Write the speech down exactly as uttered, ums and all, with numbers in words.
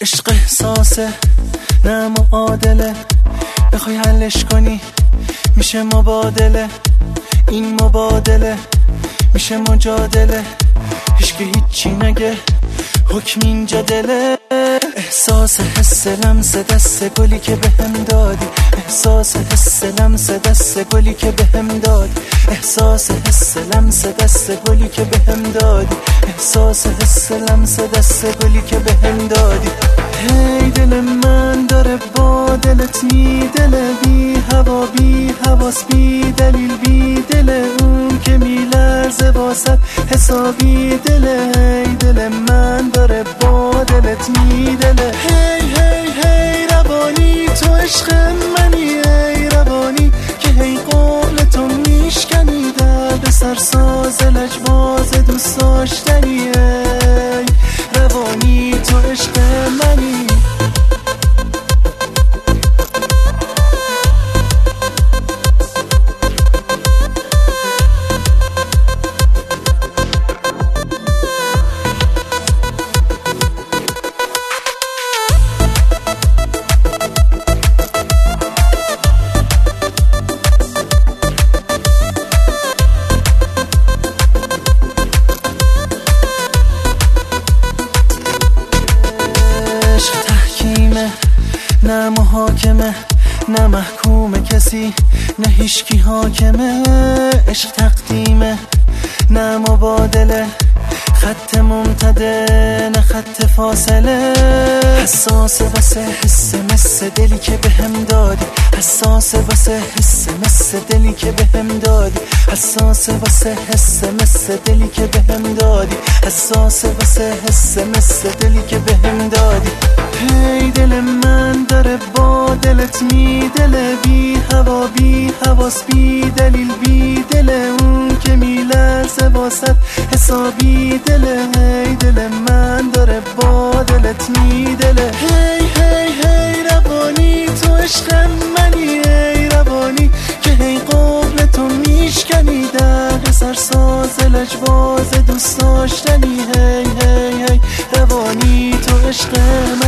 عشق احساسه نه معادله، بخوای حلش کنی میشه مبادله، این مبادله میشه مجادله، هیچکی هیچی نگه حکم اینجا دله. احساس حس لمس دست گلی که بهم دادی، احساس حس لمس دست گلی که بهم دادی، احساس حس لمس دست گلی که بهم دادی، احساس حس لمس دست گلی که بهم دادی. هی دل من داره با دلت میدله، بی هوا بی حواس بی دلیل بی دل اون که میلرزه واسط حسابی دله. هی دل من داره با دلت میدله، هی هی هی روانی تو عشق منی، هی روانی که هی قول تو میشکنی، درد سرساز لجباز دوست داشتنی، هی روانی تو عشق منی. نه محاکمه نه محکوم کسی، نه هیچکی حاکمه. عشق تقدیمه نه مبادله، خط ممتده نه خط فاصله. حساس واسه حس مس دلی که بهم دادی، حساس واسه حس مس دلی که بهم دادی، حساس واسه حس مس دلی که بهم دادی، حساس واسه حس مس دلی که بهم دادی. هی دل من داره با دلت میدله، بی هوا بی حواس بی دلیل بی دل اون که میلرزه واسط حسابی دله. هی دل من داره با دلت میدله، هی هی هی روانی تو عشق منی، هی روانی که هی قول تو میشکنی، درد سرساز لجباز دوست داشتنی، هی هی هی روانی تو عشق منی.